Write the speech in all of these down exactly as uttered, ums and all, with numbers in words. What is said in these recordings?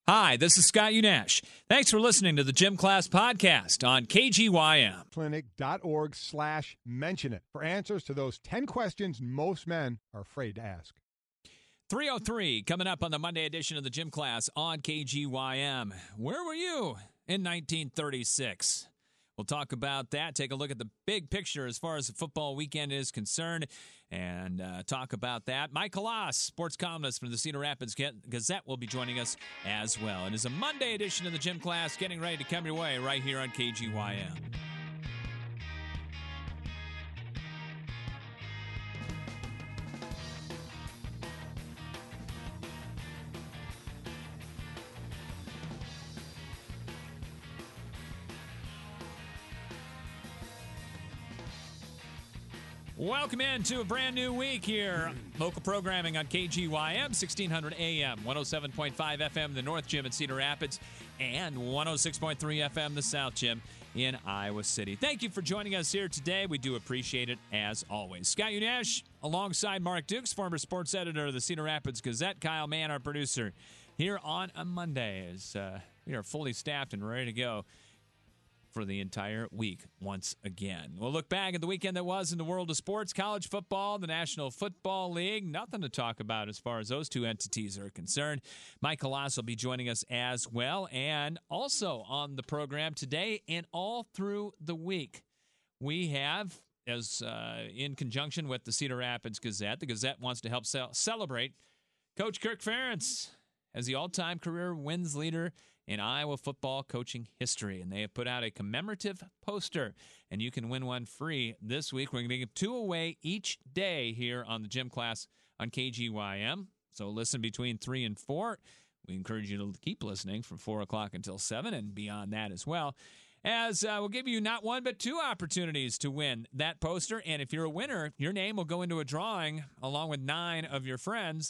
Hi, this is Scott Unash. Thanks for listening to the Gym Class Podcast on K G Y M. Clinic.org slash mention it for answers to those ten questions most men are afraid to ask. three oh three coming up on the Monday edition of the Gym Class on K G Y M. Where were you in nineteen thirty-six? We'll talk about that, take a look at the big picture as far as the football weekend is concerned, and uh, talk about that. Mike Halas, sports columnist from the Cedar Rapids Gazette, will be joining us as well. It is a Monday edition of the Gym Class getting ready to come your way right here on K G Y M. Welcome into a brand new week here. Local programming on K G Y M, sixteen hundred A M, one oh seven point five F M, the North Gym in Cedar Rapids, and one oh six point three F M, the South Gym in Iowa City. Thank you for joining us here today. We do appreciate it as always. Scott Unash, alongside Mark Dukes, former sports editor of the Cedar Rapids Gazette, Kyle Mann, our producer, here on a Monday as uh, we are fully staffed and ready to go for the entire week once again. We'll look back at the weekend that was in the world of sports, college football, the National Football League. Nothing to talk about as far as those two entities are concerned. Mike Halas will be joining us as well. And also on the program today and all through the week, we have, as uh, in conjunction with the Cedar Rapids Gazette, the Gazette wants to help ce- celebrate Coach Kirk Ferentz as the all-time career wins leader in Iowa football coaching history. And they have put out a commemorative poster, and you can win one free this week. We're going to give two away each day here on the Gym Class on K G Y M. So listen between three and four. We encourage you to keep listening from four o'clock until seven and beyond that as well. As uh, we'll give you not one but two opportunities to win that poster. And if you're a winner, your name will go into a drawing along with nine of your friends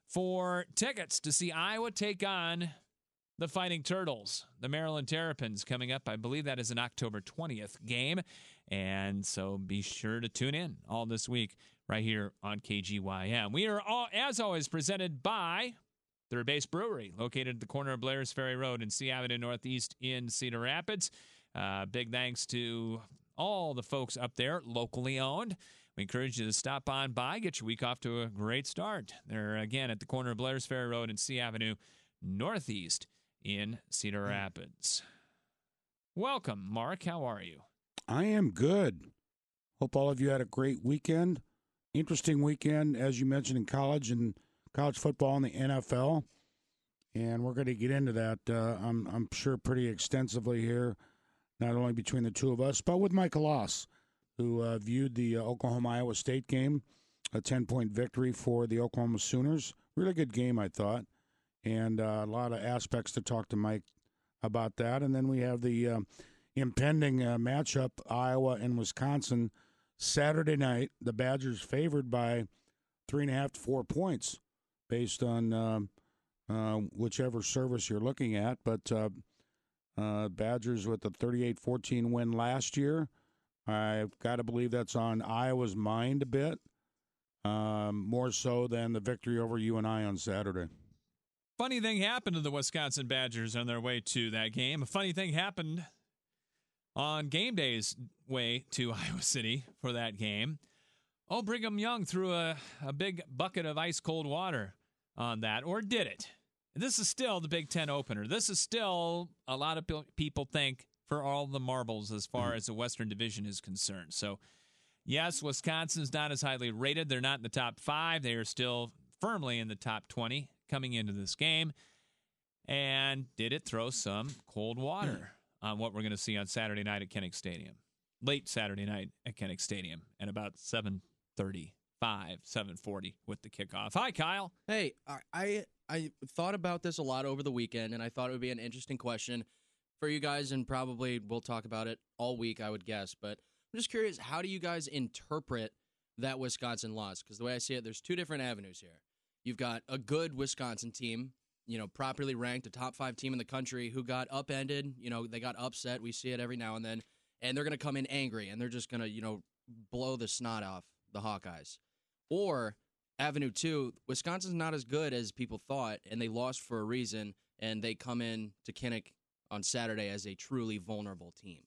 for tickets to see Iowa take on the Fighting Turtles, the Maryland Terrapins, coming up. I believe that is an October twentieth game. And so be sure to tune in all this week right here on K G Y M. We are, all, as always, presented by Third Base Brewery, located at the corner of Blair's Ferry Road and C Avenue Northeast in Cedar Rapids. Uh, big thanks to all the folks up there, locally owned. We encourage you to stop on by, get your week off to a great start. They're, again, at the corner of Blair's Ferry Road and C Avenue Northeast in Cedar Rapids. Welcome, Mark. How are you? I am good. Hope all of you had a great weekend. Interesting weekend, as you mentioned, in college and college football and the N F L. And we're going to get into that, uh, I'm, I'm sure, pretty extensively here, not only between the two of us, but with Mike Halas, who uh, viewed the uh, Oklahoma-Iowa State game, a ten-point victory for the Oklahoma Sooners. Really good game, I thought. And uh, a lot of aspects to talk to Mike about that. And then we have the uh, impending uh, matchup, Iowa and Wisconsin, Saturday night. The Badgers favored by three and a half to four points based on uh, uh, whichever service you're looking at. But uh, uh, Badgers with the thirty-eight fourteen win last year. I've got to believe that's on Iowa's mind a bit, um, more so than the victory over U N I on Saturday. Funny thing happened to the Wisconsin Badgers on their way to that game. A funny thing happened on game day's way to Iowa City for that game. Oh, Brigham Young threw a, a big bucket of ice-cold water on that, or did it? This is still the Big Ten opener. This is still, a lot of people think, for all the marbles as far as the Western Division is concerned. So, yes, Wisconsin's not as highly rated. They're not in the top five. They are still firmly in the top twenty coming into this game. And did it throw some cold water on what we're going to see on Saturday night at Kinnick Stadium? Late Saturday night at Kinnick Stadium at about seven thirty-five, seven forty with the kickoff. Hi, Kyle. Hey, I I thought about this a lot over the weekend, and I thought it would be an interesting question for you guys, and probably we'll talk about it all week, I would guess. But I'm just curious, how do you guys interpret that Wisconsin loss? Because the way I see it, there's two different avenues here. You've got a good Wisconsin team, you know, properly ranked, a top five team in the country who got upended. You know, they got upset. We see it every now and then. And they're going to come in angry, and they're just going to, you know, blow the snot off the Hawkeyes. Or Avenue two, Wisconsin's not as good as people thought, and they lost for a reason, and they come in to Kinnick on Saturday as a truly vulnerable team?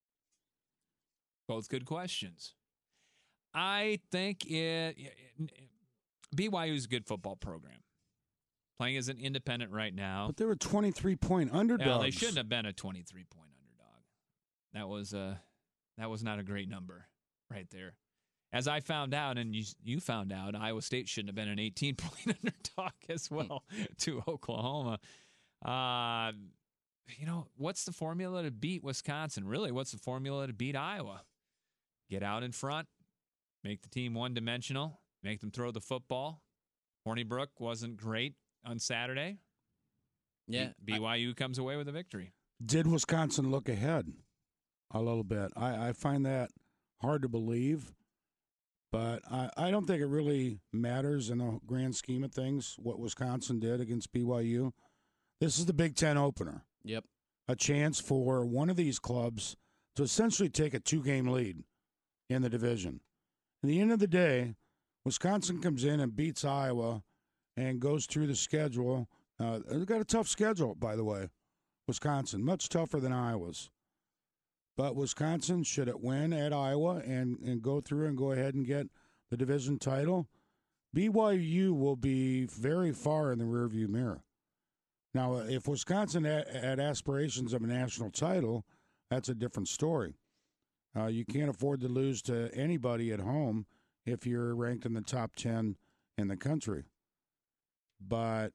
Both good questions. I think it, B Y U is a good football program. Playing as an independent right now. But they were twenty-three point underdogs. Yeah, they shouldn't have been a twenty-three point underdog. That was a, that was not a great number right there. As I found out, and you you found out, Iowa State shouldn't have been an eighteen point underdog as well to Oklahoma. Uh, you know, what's the formula to beat Wisconsin? Really, what's the formula to beat Iowa? Get out in front, make the team one-dimensional, make them throw the football. Hornibrook wasn't great on Saturday. Yeah. B Y U I, comes away with a victory. Did Wisconsin look ahead a little bit? I, I find that hard to believe, but I, I don't think it really matters in the grand scheme of things what Wisconsin did against B Y U. This is the Big Ten opener. Yep. A chance for one of these clubs to essentially take a two-game lead in the division. At the end of the day, Wisconsin comes in and beats Iowa and goes through the schedule. Uh, they've got a tough schedule, by the way, Wisconsin, much tougher than Iowa's. But Wisconsin, should it win at Iowa and, and go through and go ahead and get the division title, B Y U will be very far in the rearview mirror. Now, if Wisconsin had aspirations of a national title, that's a different story. Uh, you can't afford to lose to anybody at home if you're ranked in the top ten in the country. But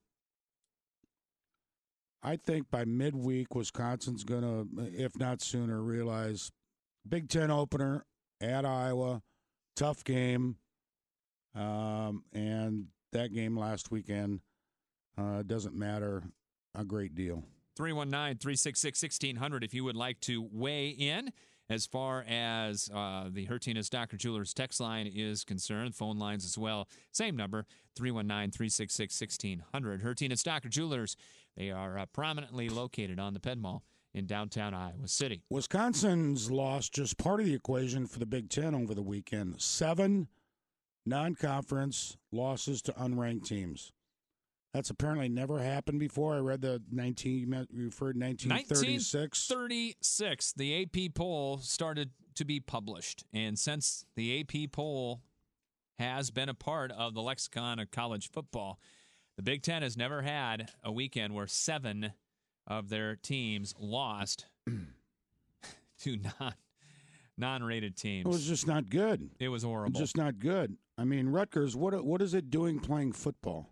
I think by midweek, Wisconsin's going to, if not sooner, realize Big Ten opener at Iowa, tough game, um, and that game last weekend uh, doesn't matter a great deal. three one nine, three six six, one six zero zero if you would like to weigh in as far as uh, the Hertinus Doctor Jewelers text line is concerned. Phone lines as well. Same number, three one nine, three six six, one six zero zero. Hertinus Doctor Jewelers, they are uh, prominently located on the Penn Mall in downtown Iowa City. Wisconsin's lost just part of the equation for the Big Ten over the weekend. Seven non-conference losses to unranked teams. That's apparently never happened before. I read the nineteen you referred nineteen thirty-six. nineteen thirty-six, the A P poll started to be published, and since the A P poll has been a part of the lexicon of college football, the Big Ten has never had a weekend where seven of their teams lost to non non-rated teams. It was just not good. It was horrible. Just not good. I mean, Rutgers, what what is it doing playing football?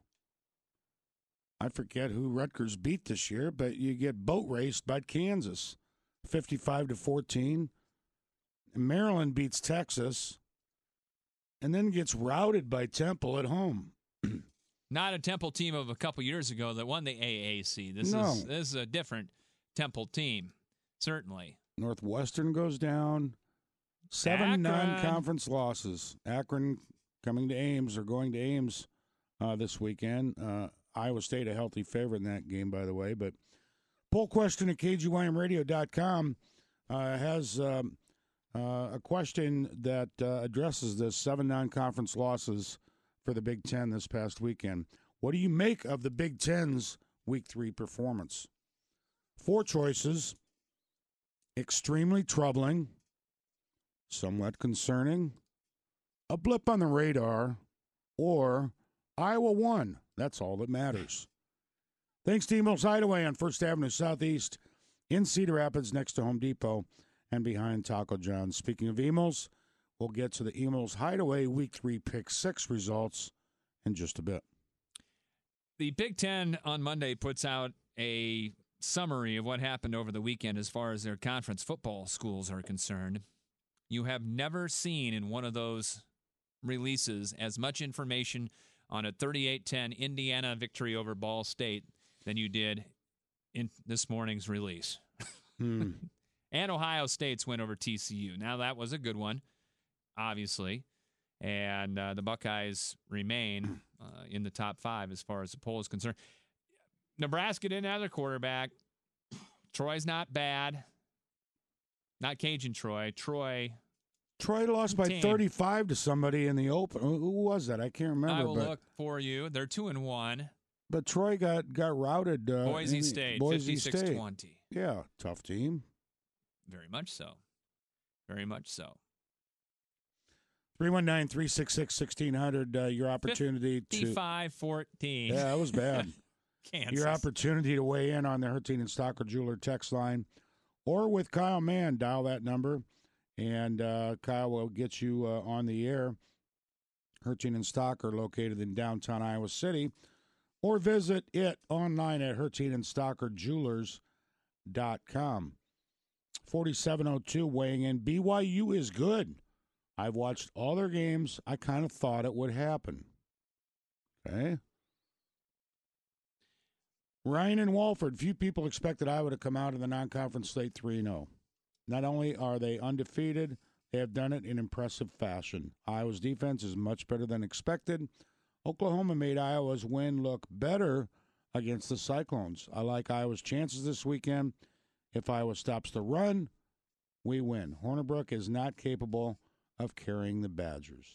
I forget who Rutgers beat this year, but you get boat raced by Kansas, fifty-five to fourteen. Maryland beats Texas, and then gets routed by Temple at home. Not a Temple team of a couple years ago that won the A A C. This No. is this is a different Temple team, certainly. Northwestern goes down. Seven Akron. non-conference losses. Akron coming to Ames or going to Ames uh, this weekend. Uh, Iowa State a healthy favorite in that game, by the way. But poll question at K G Y M radio dot com uh, has um, uh, a question that uh, addresses this seven non-conference losses for the Big Ten this past weekend. What do you make of the Big Ten's Week three performance? Four choices. Extremely troubling, somewhat concerning, a blip on the radar, or Iowa won. That's all that matters. Thanks to Emos Hideaway on First Avenue Southeast in Cedar Rapids next to Home Depot and behind Taco John's. Speaking of Emos, we'll get to the Emos Hideaway Week three Pick six results in just a bit. The Big Ten on Monday puts out a summary of what happened over the weekend as far as their conference football schools are concerned. You have never seen in one of those releases as much information on a thirty-eight ten Indiana victory over Ball State than you did in this morning's release. Hmm. And Ohio State's win over T C U. Now, that was a good one, obviously. And uh, the Buckeyes remain uh, in the top five as far as the poll is concerned. Nebraska didn't have their quarterback. Troy's not bad. Not Cajun Troy. Troy. Troy lost by team. thirty-five to somebody in the open. Who who was that? I can't remember. I will but look for you. They're two and one. But Troy got, got routed. Uh, Boise in, State, Boise fifty-six State. twenty. Yeah, tough team. Very much so. Very much so. three one nine, three six six, one six zero zero, uh, your opportunity to... fifty-five fourteen. Yeah, that was bad. Kansas. Your opportunity to weigh in on the Hertine and Stocker Jeweler text line. Or with Kyle Mann, dial that number, and uh, Kyle will get you uh, on the air. Hertine and Stocker, located in downtown Iowa City. Or visit it online at hertine and stocker jewelers dot com. forty-seven oh two weighing in. B Y U is good. I've watched all their games. I kind of thought it would happen. Okay. Ryan and Walford. Few people expected Iowa to come out of the non-conference slate three and oh. Not only are they undefeated, they have done it in impressive fashion. Iowa's defense is much better than expected. Oklahoma made Iowa's win look better against the Cyclones. I like Iowa's chances this weekend. If Iowa stops the run, we win. Hornibrook is not capable of carrying the Badgers.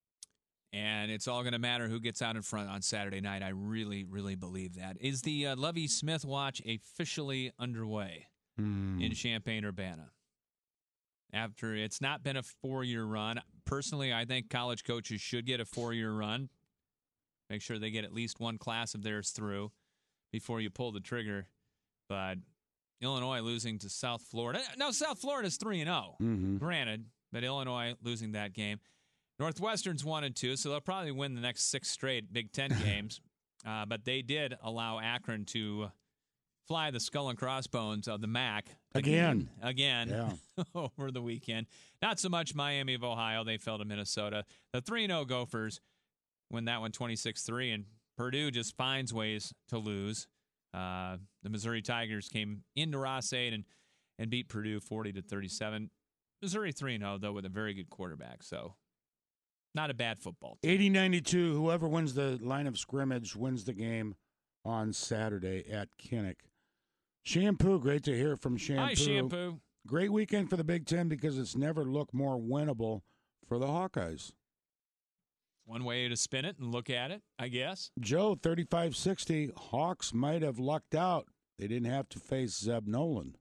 And it's all going to matter who gets out in front on Saturday night. I really, really believe that. Is the uh, Lovie Smith watch officially underway Mm. in Champaign-Urbana? After it's not been a four-year run. Personally, I think college coaches should get a four-year run. Make sure they get at least one class of theirs through before you pull the trigger. But Illinois losing to South Florida. Now, South Florida's three and oh, Mm-hmm. granted, but Illinois losing that game. Northwestern's one and two, so they'll probably win the next six straight Big Ten games. Uh, but they did allow Akron to fly the skull and crossbones of the M A C Again. again Yeah. over the weekend. Not so much Miami of Ohio. They fell to Minnesota. The three and oh Gophers win that one twenty-six three, and Purdue just finds ways to lose. Uh, the Missouri Tigers came into Ross-Ade and, and beat Purdue forty to thirty-seven. Missouri three and oh, though, with a very good quarterback, so not a bad football team. eighty ninety-two, whoever wins the line of scrimmage wins the game on Saturday at Kinnick. Shampoo, great to hear from Shampoo. Hi, Shampoo. Great weekend for the Big Ten because it's never looked more winnable for the Hawkeyes. One way to spin it and look at it, I guess. Joe, thirty-five sixty, Hawks might have lucked out. They didn't have to face Zeb Nolan,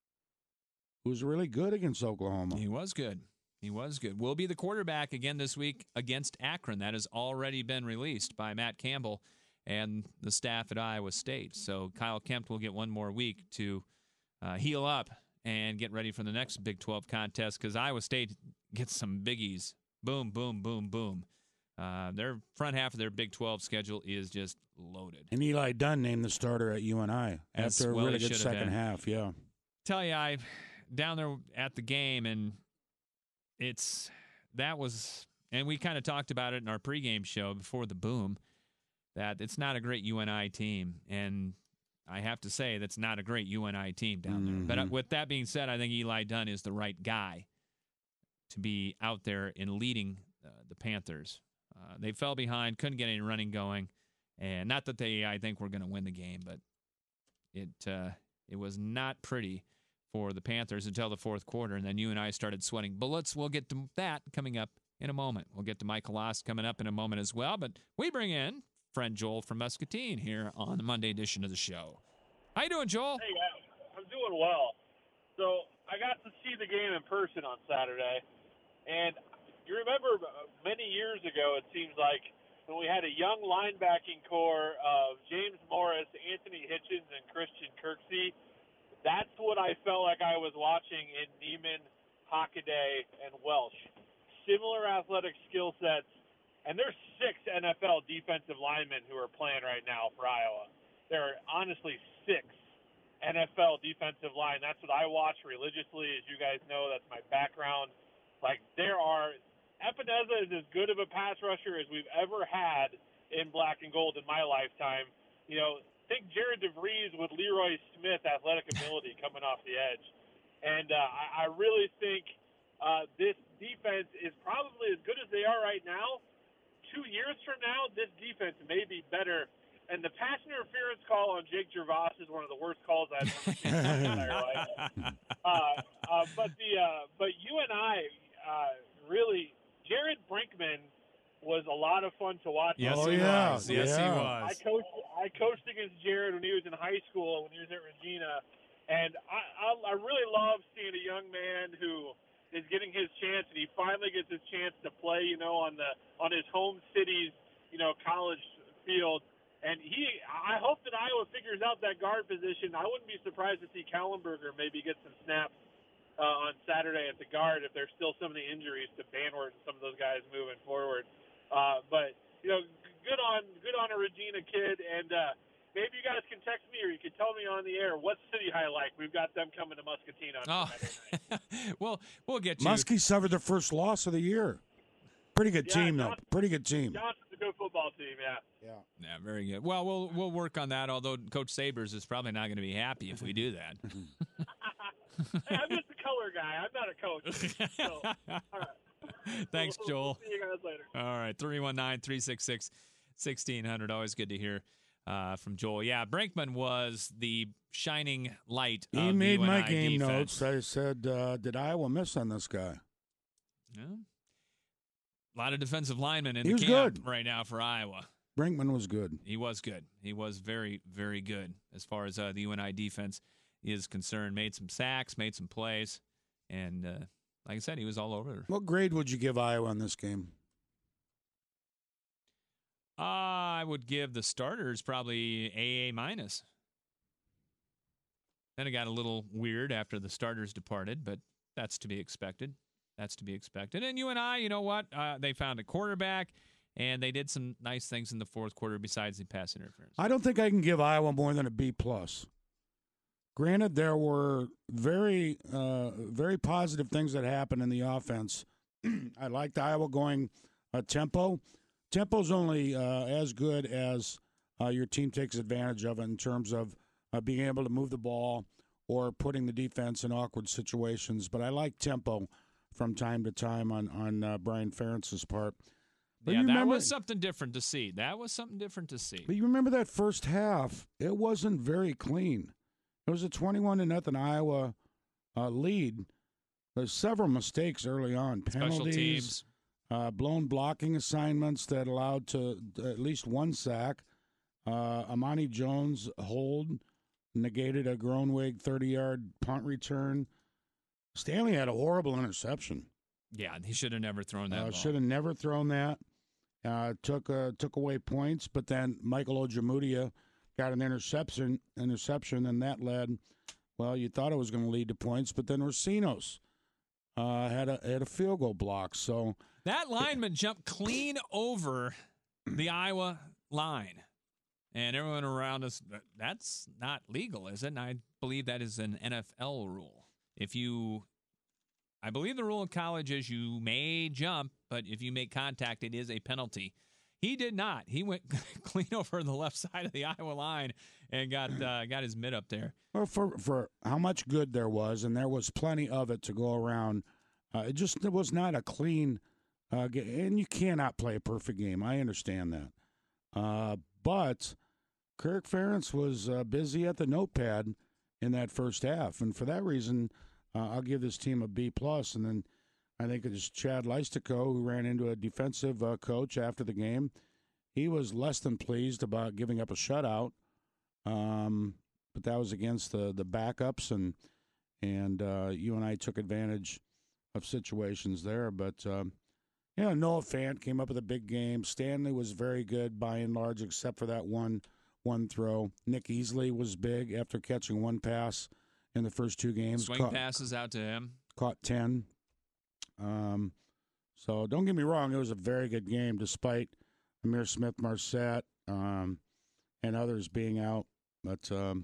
who was really good against Oklahoma. He was good. He was good. Will be the quarterback again this week against Akron. That has already been released by Matt Campbell and the staff at Iowa State. So Kyle Kempt will get one more week to uh, heal up and get ready for the next Big twelve contest because Iowa State gets some biggies. Boom, boom, boom, boom. Uh, their front half of their Big twelve schedule is just loaded. And Eli Dunn named the starter at U N I As after well a really he good should have second been. half. Yeah. Tell you, I down there at the game, and it's that was, and we kind of talked about it in our pregame show before the boom, that it's not a great U N I team, and I have to say that's not a great U N I team down there. Mm-hmm. But uh, with that being said, I think Eli Dunn is the right guy to be out there and leading uh, the Panthers. Uh, they fell behind, couldn't get any running going, and not that they, I think, were going to win the game, but it uh, it was not pretty for the Panthers until the fourth quarter, and then you and I started sweating bullets. We'll get to that coming up in a moment. We'll get to Michael Ost coming up in a moment as well, but we bring in friend Joel from Muscatine here on the Monday edition of the show. How you doing, Joel? Hey, guys. I'm doing well. So I got to see the game in person on Saturday, and you remember many years ago, it seems like, when we had a young linebacking core of James Morris, Anthony Hitchens, and Christian Kirksey. That's what I felt like I was watching in Neiman, Hockaday, and Welsh. Similar athletic skill sets, and there's six N F L defensive linemen who are playing right now for Iowa. There are honestly six N F L defensive line. That's what I watch religiously. As you guys know, that's my background. Like, there are – Epineza is as good of a pass rusher as we've ever had in black and gold in my lifetime. You know, think Jared DeVries with Leroy Smith athletic ability coming off the edge. And uh, I, I really think uh, this defense is probably as good as they are right now. Two years from now, this defense may be better. And the pass interference call on Jake Gervais is one of the worst calls I've ever seen in my entire life. Uh, uh, but the uh, but you and I uh, really, Jared Brinkman was a lot of fun to watch. Yes, Oh, he yeah. was. Yes, Yeah. he I was. coached I coached against Jared when he was in high school, when he was at Regina, and I I, I really love seeing a young man who is getting his chance, and he finally gets his chance to play, you know, on the on his home city's, you know, college field. And he, I hope that Iowa figures out that guard position. I wouldn't be surprised to see Kallenberger maybe get some snaps uh, on Saturday at the guard if there's still some of the injuries to Banward and some of those guys moving forward. Uh, but you know, good on good on a Regina kid, and uh, maybe you guys can text me or you can tell me on the air what city I like. We've got them coming to Muscatine on Oh, Saturday night. well, we'll get you. Muskie suffered their first loss of the year. Pretty good Yeah, team, though. Johnson- Pretty good team. Johnson's a good football team, yeah. Yeah. Yeah, very good. Well, we'll we'll work on that. Although Coach Sabers is probably not going to be happy if we do that. Hey, I'm just a color guy. I'm not a coach. So, all right. Thanks, We'll- Joel. We'll see you guys later. All right, three one nine, three six six, one six zero zero. Always good to hear uh, from Joel. Yeah, Brinkman was the shining light of He the made U N my I game defense. notes. I said, uh, did Iowa miss on this guy? Yeah. A lot of defensive linemen in He the was camp good. right now for Iowa. Brinkman was good. He was good. He was very, very good as far as uh, the U N I defense is concerned. Made some sacks, made some plays, and uh, like I said, he was all over. What grade would you give Iowa in this game? I would give the starters probably A A minus. Then it got a little weird after the starters departed, but that's to be expected. That's to be expected. And U N I, you know what? Uh, they found a quarterback, and they did some nice things in the fourth quarter besides the pass interference. I don't think I can give Iowa more than a B plus. Granted, there were very, uh, very positive things that happened in the offense. I liked Iowa going uh, tempo. Tempo's only uh, as good as uh, your team takes advantage of it in terms of uh, being able to move the ball or putting the defense in awkward situations. But I like tempo from time to time on on uh, Brian Ferentz's part. But yeah, you that remember- was something different to see. That was something different to see. But you remember that first half? It wasn't very clean. It was a twenty-one to nothing Iowa uh, lead. There's several mistakes early on. Special Penalties, teams. uh, blown blocking assignments that allowed to at least one sack. Uh, Amani Jones hold negated a Groenweg thirty-yard punt return. Stanley had a horrible interception. Yeah, he should have never thrown that Uh, ball. should have never thrown that. Uh, took uh, took away points, but then Michael Ojemudia got an interception, interception, and that led. Well, you thought it was going to lead to points, but then Racino's uh, had a had a field goal block. So That lineman jumped clean over the Iowa line. And everyone around us, that's not legal, is it? And I believe that is an N F L rule. If you, I believe the rule in college is you may jump, but if you make contact, it is a penalty. He did not. He went clean over the left side of the Iowa line and got uh, got his mid up there. well, for for how much good there was, and there was plenty of it to go around. Uh, it just it was not a clean uh, game, and you cannot play a perfect game. I understand that. Uh, But Kirk Ferentz was uh, busy at the notepad in that first half, and for that reason, uh, I'll give this team a B plus. And then I think it's Chad Leistico who ran into a defensive uh, coach after the game. He was less than pleased about giving up a shutout, um, but that was against the the backups, and and uh, U N I took advantage of situations there, but. Um, Yeah, Noah Fant came up with a big game. Stanley was very good by and large, except for that one one throw. Nick Easley was big after catching one pass in the first two games. Swing Caught, passes out to him. caught ten. Um, so don't get me wrong, it was a very good game, despite Amir Smith-Marset um, and others being out. But um,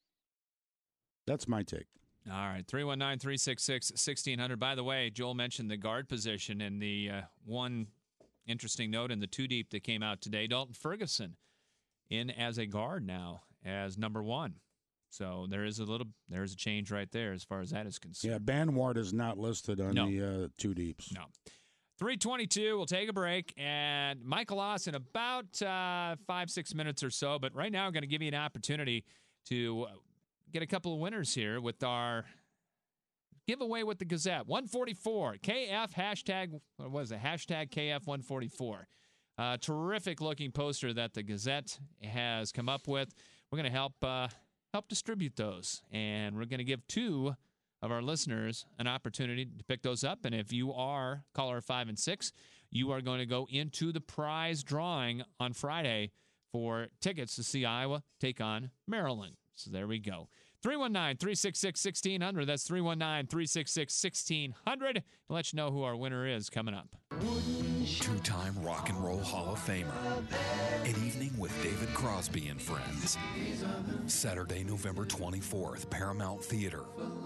that's my take. All right, three one nine, three six six, one six zero zero. By the way, Joel mentioned the guard position, and the uh, one interesting note in the two deep that came out today, Dalton Ferguson in as a guard now as number one. So there is a little, there is a change right there as far as that is concerned. Yeah, Banwart is not listed on No. the uh, two deeps. No. three twenty-two, we'll take a break, and Michael Loss in about uh, five, six minutes or so. But right now, I'm going to give you an opportunity to get a couple of winners here with our giveaway with the Gazette. one forty-four, K F, hashtag, what was it? Hashtag K F one forty-four. Uh, terrific-looking poster that the Gazette has come up with. We're going to help uh, help distribute those, and we're going to give two of our listeners an opportunity to pick those up. And if you are caller five and six, you are going to go into the prize drawing on Friday for tickets to see Iowa take on Maryland. So there we go. three one nine, three six six, one six zero zero. That's three one nine, three six six, one six zero zero. I'll let you know who our winner is coming up. Two-time rock and roll Hall of Famer. An Evening with David Crosby and Friends. Saturday, November twenty-fourth, Paramount Theater.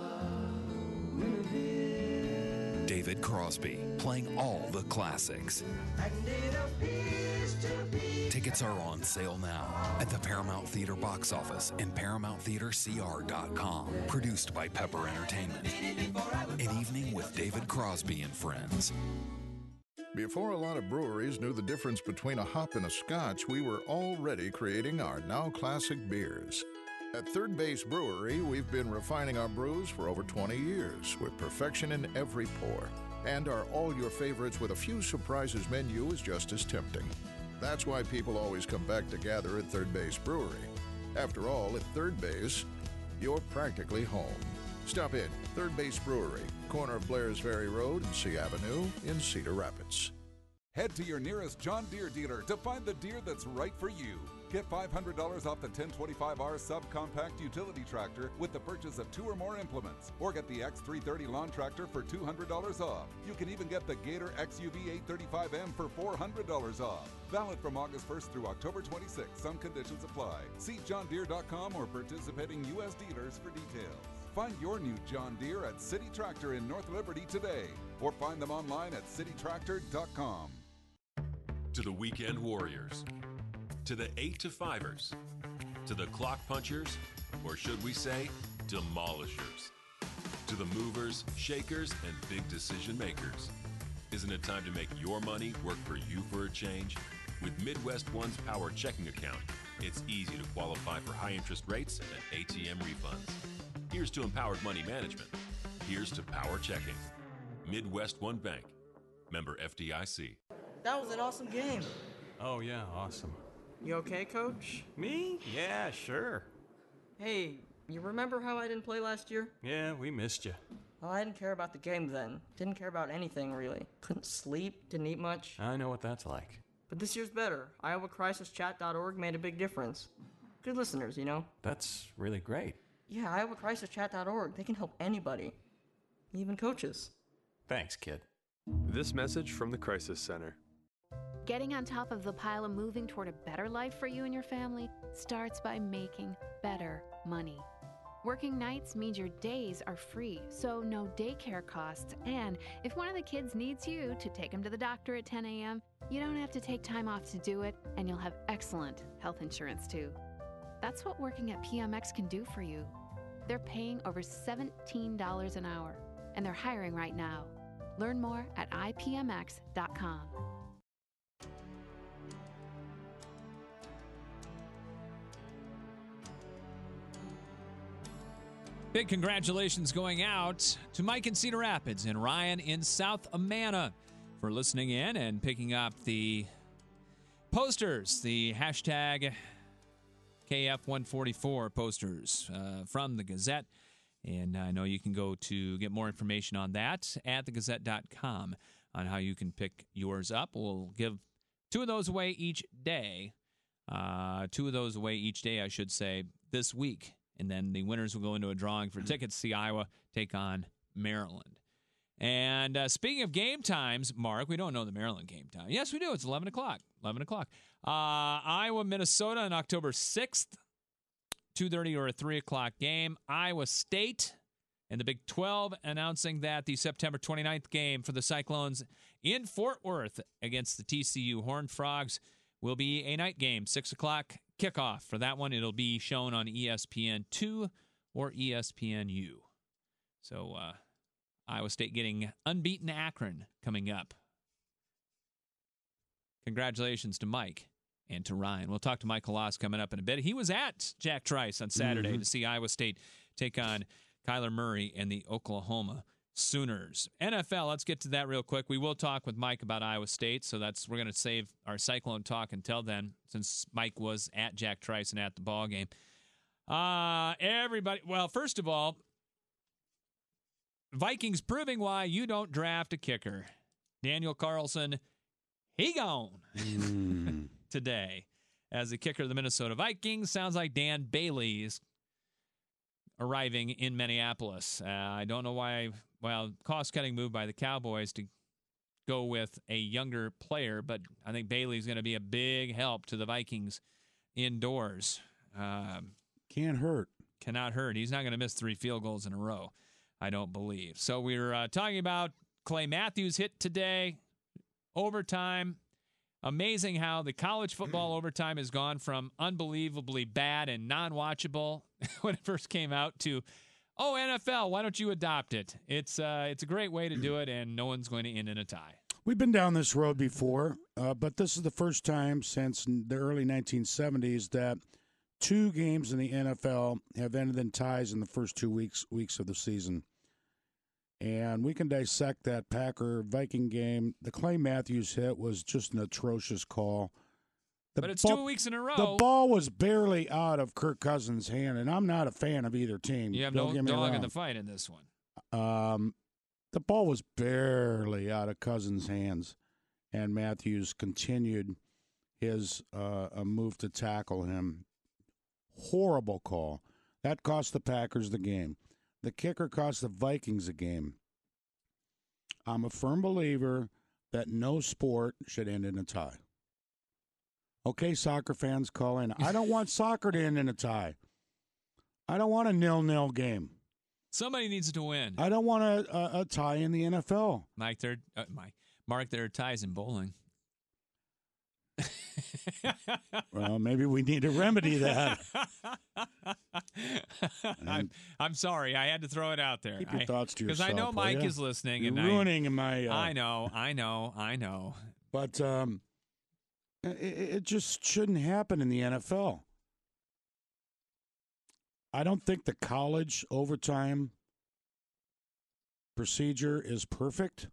David Crosby, playing all the classics. Tickets are on sale now at the Paramount Theater box office and paramount theater c r dot com. Produced by Pepper Entertainment. An Evening with David Crosby and Friends. Before a lot of breweries knew the difference between a hop and a scotch, we were already creating our now classic beers. At Third Base Brewery, we've been refining our brews for over twenty years, with perfection in every pour. And our all your favorites with a few surprises menu is just as tempting. That's why people always come back to gather at Third Base Brewery. After all, at Third Base, you're practically home. Stop in, Third Base Brewery, corner of Blair's Ferry Road and C Avenue in Cedar Rapids. Head to your nearest John Deere dealer to find the Deere that's right for you. Get five hundred dollars off the ten twenty-five R subcompact utility tractor with the purchase of two or more implements. Or get the X three thirty lawn tractor for two hundred dollars off. You can even get the Gator X U V eight thirty-five M for four hundred dollars off. Valid from August first through October twenty-sixth. Some conditions apply. See john deere dot com or participating U S dealers for details. Find your new John Deere at City Tractor in North Liberty today. Or find them online at city tractor dot com. To the weekend warriors, to the eight to fivers, to the clock punchers, or should we say demolishers, to the movers, shakers, and big decision makers. Isn't it time to make your money work for you for a change? With Midwest One's Power Checking Account, it's easy to qualify for high interest rates and A T M refunds. Here's to empowered money management. Here's to Power Checking. Midwest One Bank. Member F D I C. That was an awesome game. Oh, yeah, awesome. You okay, Coach? Me? Yeah, sure. Hey, you remember how I didn't play last year? Yeah, we missed you. Well, I didn't care about the game then. Didn't care about anything, really. Couldn't sleep, didn't eat much. I know what that's like. But this year's better. Iowa Crisis Chat dot org made a big difference. Good listeners, you know? That's really great. Yeah, Iowa Crisis Chat dot org. They can help anybody. Even coaches. Thanks, kid. This message from the Crisis Center. Getting on top of the pile and moving toward a better life for you and your family starts by making better money. Working nights means your days are free, so no daycare costs. And if one of the kids needs you to take them to the doctor at ten a.m., you don't have to take time off to do it, and you'll have excellent health insurance too. That's what working at P M X can do for you. They're paying over seventeen dollars an hour, and they're hiring right now. Learn more at i p m x dot com. Big congratulations going out to Mike in Cedar Rapids and Ryan in South Amana for listening in and picking up the posters, the hashtag K F one forty-four posters uh, from the Gazette. And I know you can go to get more information on that at the gazette dot com on how you can pick yours up. We'll give two of those away each day. Uh, two of those away each day, I should say, this week. And then the winners will go into a drawing for tickets to see Iowa take on Maryland. And uh, speaking of game times, Mark, we don't know the Maryland game time. Yes, we do. It's eleven o'clock. eleven o'clock. Uh, Iowa, Minnesota on October sixth. two thirty or a three o'clock game. Iowa State and the Big twelve announcing that the September twenty-ninth game for the Cyclones in Fort Worth against the T C U Horned Frogs will be a night game, six o'clock kickoff. For that one, it'll be shown on E S P N two or E S P N U. So uh, Iowa State getting unbeaten Akron coming up. Congratulations to Mike and to Ryan. We'll talk to Mike Halas coming up in a bit. He was at Jack Trice on Saturday mm-hmm. to see Iowa State take on Kyler Murray and the Oklahoma Sooners. N F L, let's get to that real quick. We will talk with Mike about Iowa State, so that's we're going to save our Cyclone talk until then, since Mike was at Jack Trice and at the ball game. Uh, everybody, well, first of all, Vikings proving why you don't draft a kicker. Daniel Carlson, he gone Mm. today as the kicker of the Minnesota Vikings. Sounds like Dan Bailey is arriving in Minneapolis. Uh, I don't know why. Well, cost-cutting move by the Cowboys to go with a younger player, but I think Bailey's going to be a big help to the Vikings indoors. Um, Can't hurt. Cannot hurt. He's not going to miss three field goals in a row, I don't believe. So we're uh, talking about Clay Matthews' hit today, overtime. Amazing how the college football overtime has gone from unbelievably bad and non-watchable when it first came out to, oh, N F L, why don't you adopt it? It's uh, it's a great way to do it, and no one's going to end in a tie. We've been down this road before, uh, but this is the first time since the early nineteen seventies that two games in the N F L have ended in ties in the first two weeks weeks of the season. And we can dissect that Packer-Viking game. The Clay Matthews hit was just an atrocious call. The but it's ball, two weeks in a row. The ball was barely out of Kirk Cousins' hand, and I'm not a fan of either team. You have Don't no get me dog wrong. in the fight in this one. Um, the ball was barely out of Cousins' hands, and Matthews continued his uh, a move to tackle him. Horrible call. That cost the Packers the game. The kicker cost the Vikings a game. I'm a firm believer that no sport should end in a tie. Okay, soccer fans, call in. I don't want soccer to end in a tie. I don't want a nil-nil game. Somebody needs to win. I don't want a, a, a tie in the N F L. Mike, there, uh, Mike, Mark, there are ties in bowling. Well, maybe we need to remedy that. I'm, I'm sorry. I had to throw it out there. Keep your I, thoughts to Because yourself. I know Mike will is listening. You're and ruining I, my. Uh, I know, I know, I know. But um, it, it just shouldn't happen in the N F L. I don't think the college overtime procedure is perfect.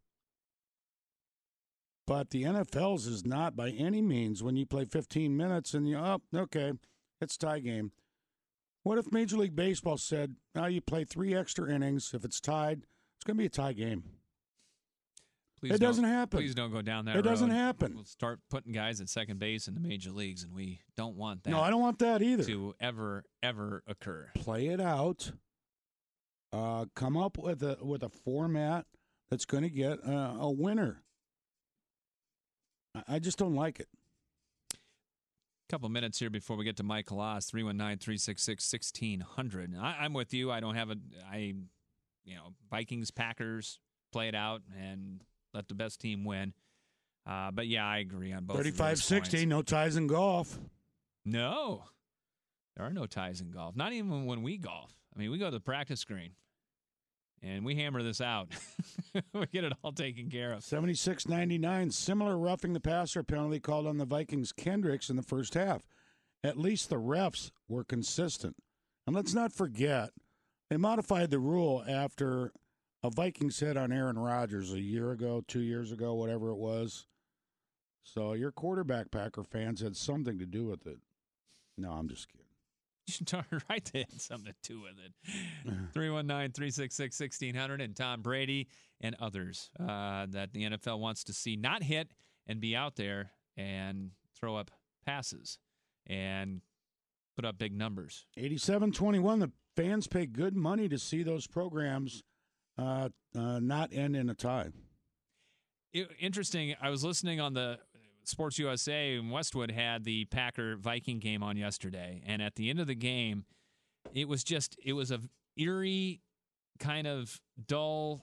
But the N F L's is not by any means when you play fifteen minutes and you, oh, okay, it's tie game. What if Major League Baseball said, now you play three extra innings. If it's tied, it's going to be a tie game. Please it doesn't don't- happen. Please don't go down that It road. doesn't happen. We'll start putting guys at second base in the major leagues, and we don't want that. No, I don't want that either. To ever, ever occur. Play it out. Uh, come up with a with a format that's going to get uh, a winner. I- I just don't like it. Couple minutes here before we get to Mike Halas, three one nine, three six six, one six zero zero. I, I'm with you. I don't have a, I, you know, Vikings, Packers, play it out and let the best team win. Uh, but yeah, I agree on both. thirty-five sixty, no ties in golf. No, there are no ties in golf. Not even when we golf. I mean, we go to the practice green and we hammer this out. We get it all taken care of. seventy-six ninety-nine, similar roughing the passer penalty called on the Vikings Kendricks in the first half. At least the refs were consistent. And let's not forget, they modified the rule after a Vikings hit on Aaron Rodgers a year ago, two years ago, whatever it was. So your quarterback, Packer fans, had something to do with it. No, I'm just kidding. You darn right they had something to do with it. three one nine, three six six, one six zero zero and Tom Brady and others uh, that the N F L wants to see not hit and be out there and throw up passes and put up big numbers. eighty-seven twenty-one, the fans pay good money to see those programs uh, uh, not end in a tie. It, interesting, I was listening on the Sports U S A, and Westwood had the Packer-Viking game on yesterday, and at the end of the game, it was just, it was a eerie, kind of dull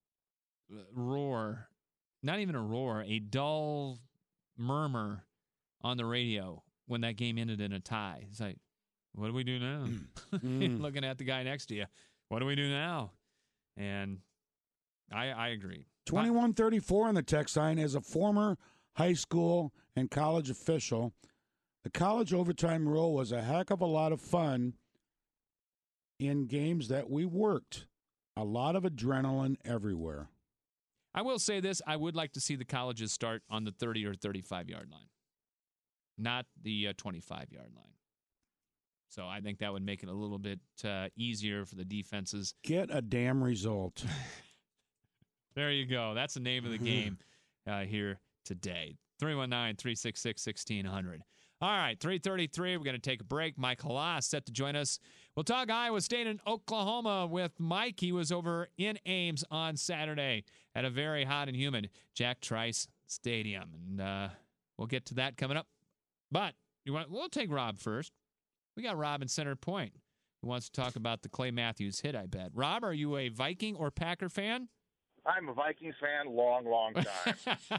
roar, not even a roar, a dull murmur on the radio when that game ended in a tie. It's like, what do we do now? Mm. Looking at the guy next to you, what do we do now? And I, I agree. twenty-one thirty-four on the text line. As a former high school and college official, the college overtime rule was a heck of a lot of fun in games that we worked. A lot of adrenaline everywhere. I will say this. I would like to see the colleges start on the thirty or thirty-five-yard line, not the uh, twenty-five-yard line. So I think that would make it a little bit uh, easier for the defenses. Get a damn result. There you go. That's the name of the game uh, here today. three one nine, three six six, one six zero zero. All right, three thirty-three. We're going to take a break. Mike Halas set to join us. We'll talk Iowa State and Oklahoma with Mike. He was over in Ames on Saturday at a very hot and humid Jack Trice Stadium. And uh, we'll get to that coming up. But you want, we'll take Rob first. We got Rob in Center Point who wants to talk about the Clay Matthews hit, I bet. Rob, are you a Viking or Packer fan? I'm a Vikings fan, long, long time.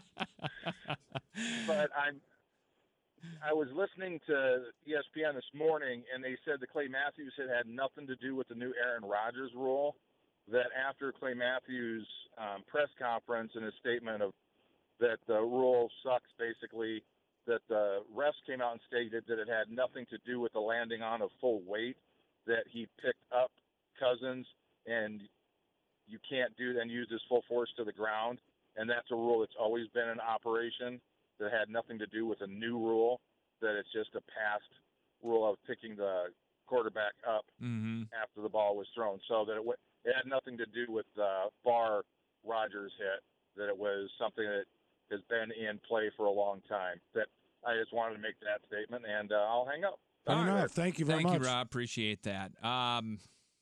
But I'm. I was listening to E S P N this morning, and they said the Clay Matthews hit had nothing to do with the new Aaron Rodgers rule. That after Clay Matthews' um, press conference and his statement of that the rule sucks, basically, that the refs came out and stated that it had nothing to do with the landing on of full weight, that he picked up Cousins and you can't do and use his full force to the ground, and that's a rule that's always been in operation that had nothing to do with a new rule, that it's just a past rule of picking the quarterback up mm-hmm. after the ball was thrown, so that it, w- it had nothing to do with the Barr Rodgers hit, that it was something that has been in play for a long time. That I just wanted to make that statement, and uh, I'll hang up. Fair enough. Thank you very Thank much. you, Rob. Appreciate that. Um,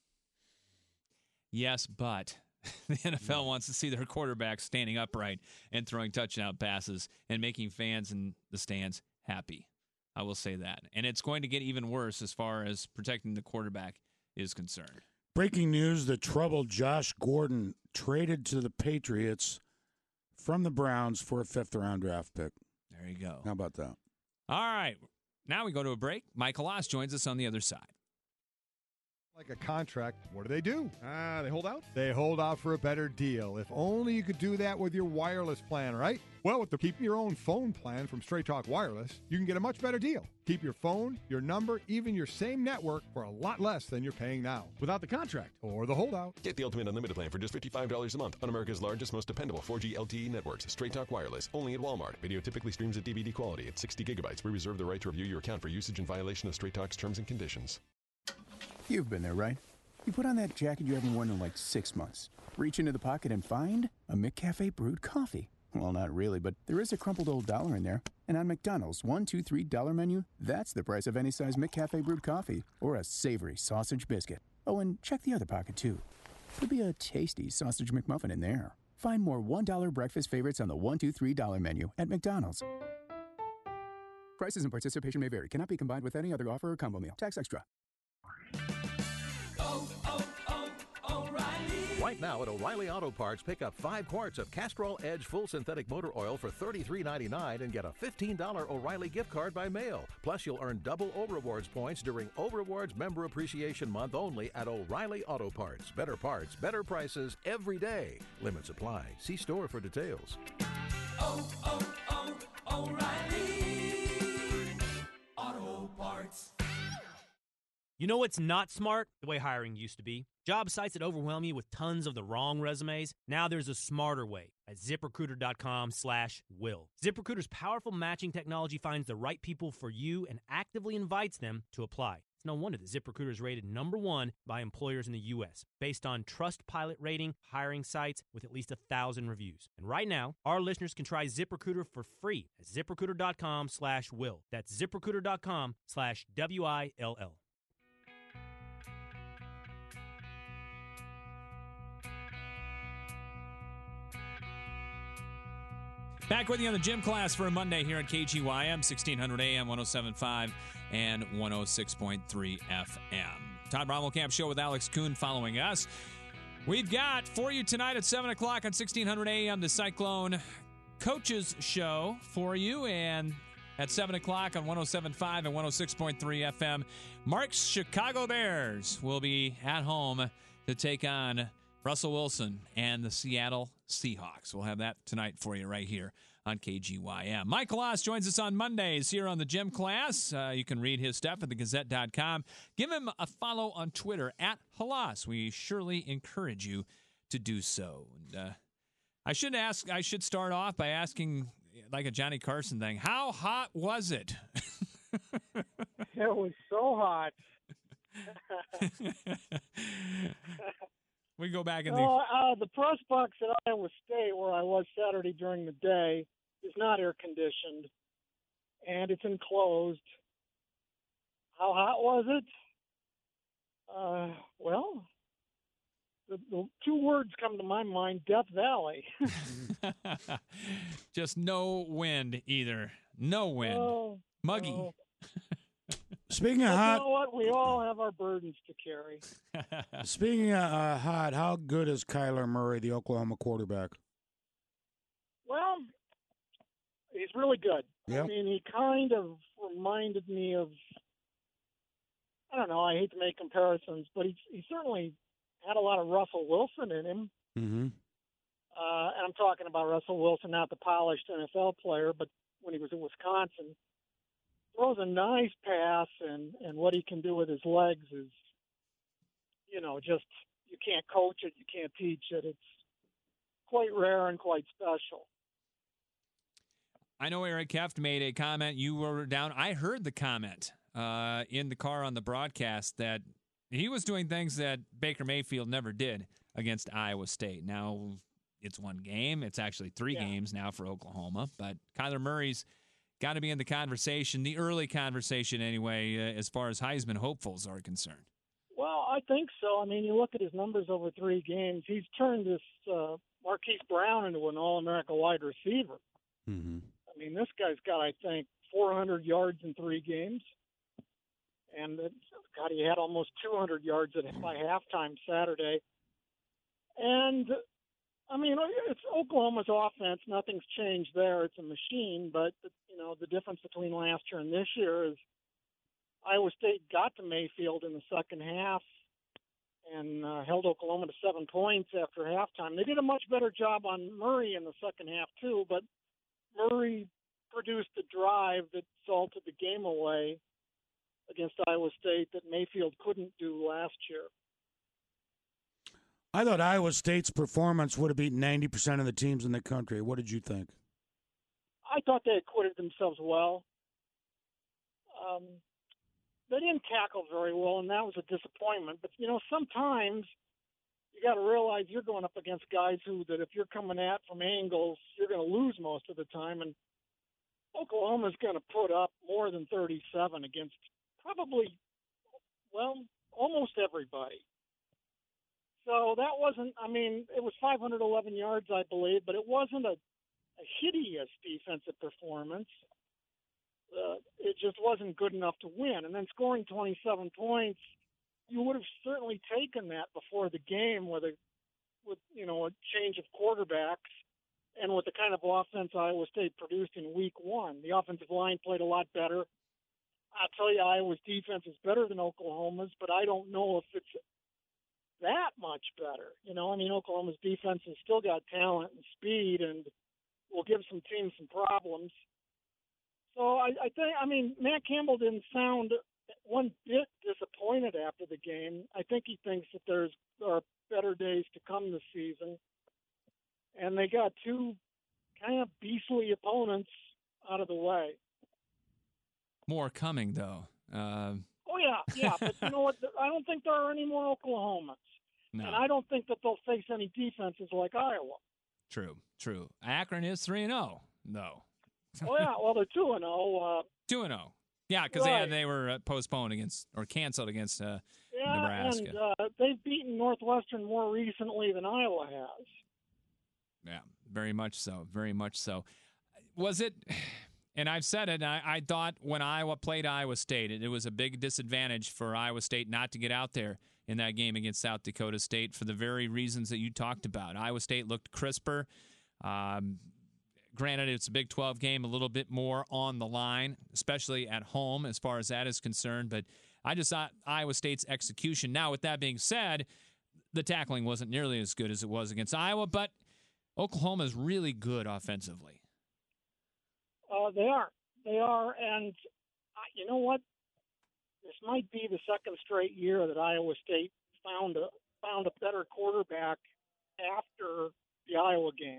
yes, but the N F L wants to see their quarterbacks standing upright and throwing touchdown passes and making fans in the stands happy. I will say that. And it's going to get even worse as far as protecting the quarterback is concerned. Breaking news, the troubled Josh Gordon traded to the Patriots from the Browns for a fifth-round draft pick. There you go. How about that? All right. Now we go to a break. Mike Halas joins us on the other side. Like a contract, what do they do? Ah, uh, they hold out? They hold out for a better deal. If only you could do that with your wireless plan, right? Well, with the Keep Your Own Phone plan from Straight Talk Wireless, you can get a much better deal. Keep your phone, your number, even your same network for a lot less than you're paying now. Without the contract or the holdout. Get the Ultimate Unlimited plan for just fifty-five dollars a month on America's largest, most dependable four G L T E networks. Straight Talk Wireless, only at Walmart. Video typically streams at D V D quality at sixty gigabytes. We reserve the right to review your account for usage in violation of Straight Talk's terms and conditions. You've been there, right? You put on that jacket you haven't worn in like six months. Reach into the pocket and find a McCafe brewed coffee. Well, not really, but there is a crumpled old dollar in there. And on McDonald's one, two, three dollar menu, that's the price of any size McCafe brewed coffee or a savory sausage biscuit. Oh, and check the other pocket, too. Could be a tasty sausage McMuffin in there. Find more one dollar breakfast favorites on the one, two, three dollar menu at McDonald's. Prices and participation may vary. Cannot be combined with any other offer or combo meal. Tax extra. Right now at O'Reilly Auto Parts, pick up five quarts of Castrol Edge Full Synthetic Motor Oil for thirty-three ninety-nine and get a fifteen dollars O'Reilly gift card by mail. Plus, you'll earn double O-Rewards points during O-Rewards Member Appreciation Month only at O'Reilly Auto Parts. Better parts, better prices every day. Limits apply. See store for details. Oh, oh, oh, O'Reilly Auto Parts. You know what's not smart? The way hiring used to be. Job sites that overwhelm you with tons of the wrong resumes. Now there's a smarter way at ZipRecruiter.com slash will. ZipRecruiter's powerful matching technology finds the right people for you and actively invites them to apply. It's no wonder that ZipRecruiter is rated number one by employers in the U S based on Trustpilot rating, hiring sites with at least a thousand reviews. And right now, our listeners can try ZipRecruiter for free at ZipRecruiter.com slash will. That's ZipRecruiter.com slash W I L L. Back with you on the gym class for a Monday here on K G Y M, sixteen hundred A M, one oh seven point five, and one oh six point three F M. Todd Brommelkamp Show with Alex Kuhn following us. We've got for you tonight at seven o'clock on sixteen hundred A M, the Cyclone Coaches Show for you, and at seven o'clock on one oh seven point five and one oh six point three F M, Mark's Chicago Bears will be at home to take on Russell Wilson and the Seattle Seahawks. We'll have that tonight for you right here on K G Y M. Mike Halas joins us on Mondays here on the Gym Class. Uh, you can read his stuff at the gazette dot com. Give him a follow on Twitter, at Halas. We surely encourage you to do so. And, uh, I should ask. I should start off by asking, like a Johnny Carson thing, how hot was it? It was so hot. We go back in well, the... uh, the press box at Iowa State, where I was Saturday during the day, is not air conditioned, and it's enclosed. How hot was it? Uh, well, the, the two words come to my mind: Death Valley. Just no wind either. No wind. Oh, Muggy. no. Speaking of But hot, you know what? We all have our burdens to carry. speaking of uh, hot, how good is Kyler Murray, the Oklahoma quarterback? Well, he's really good. Yep. I mean, he kind of reminded me of, I don't know, I hate to make comparisons, but he, he certainly had a lot of Russell Wilson in him. Mm-hmm. Uh, and I'm talking about Russell Wilson, not the polished N F L player, but when he was in Wisconsin. Throws a nice pass, and, and what he can do with his legs is, you know, just, you can't coach it, you can't teach it. It's quite rare and quite special. I know Eric Heft made a comment. You were down. I heard the comment uh, in the car on the broadcast that he was doing things that Baker Mayfield never did against Iowa State. Now, it's one game. It's actually three yeah. games now for Oklahoma. But Kyler Murray's got to be in the conversation, the early conversation anyway, uh, as far as Heisman hopefuls are concerned. Well, I think so. I mean, you look at his numbers over three games. He's turned this uh, Marquise Brown into an All-America wide receiver. Mm-hmm. I mean, this guy's got, I think, four hundred yards in three games. And, it's, God, he had almost two hundred yards at, by halftime Saturday. And, I mean, it's Oklahoma's offense. Nothing's changed there. It's a machine. But, you know, the difference between last year and this year is Iowa State got to Mayfield in the second half and uh, held Oklahoma to seven points after halftime. They did a much better job on Murray in the second half, too. But Murray produced a drive that salted the game away against Iowa State that Mayfield couldn't do last year. I thought Iowa State's performance would have beaten ninety percent of the teams in the country. What did you think? I thought they acquitted themselves well. Um, they didn't tackle very well, and that was a disappointment. But, you know, sometimes you got to realize you're going up against guys who, that if you're coming at from angles, you're going to lose most of the time. And Oklahoma's going to put up more than thirty-seven against probably, well, almost everybody. So that wasn't, I mean, it was five hundred eleven yards, I believe, but it wasn't a, a hideous defensive performance. Uh, it just wasn't good enough to win. And then scoring twenty-seven points, you would have certainly taken that before the game with a, with, you know, a change of quarterbacks and with the kind of offense Iowa State produced in week one. The offensive line played a lot better. I'll tell you, Iowa's defense is better than Oklahoma's, but I don't know if it's that much better. You know, I mean, Oklahoma's defense has still got talent and speed and will give some teams some problems. So I, I think, I mean, Matt Campbell didn't sound one bit disappointed after the game. I think he thinks that there's there are better days to come this season. And they got two kind of beastly opponents out of the way. More coming, though. Uh... Oh, yeah, yeah. But you know what? I don't think there are any more Oklahomans. No. And I don't think that they'll face any defenses like Iowa. True, true. Akron is three and oh, though. Oh, yeah. Well, they're two and oh. Uh, two and oh. Yeah, because right. they, they were uh, postponed against or canceled against uh, yeah, Nebraska. and uh, they've beaten Northwestern more recently than Iowa has. Yeah, very much so. Very much so. Was it... And I've said it, I, I thought when Iowa played Iowa State, it, it was a big disadvantage for Iowa State not to get out there in that game against South Dakota State for the very reasons that you talked about. Iowa State looked crisper. Um, granted, it's a Big twelve game, a little bit more on the line, especially at home as far as that is concerned. But I just thought Iowa State's execution. Now, with that being said, the tackling wasn't nearly as good as it was against Iowa, but Oklahoma's really good offensively. Uh, they are. They are, and uh, you know what? This might be the second straight year that Iowa State found a found a better quarterback after the Iowa game.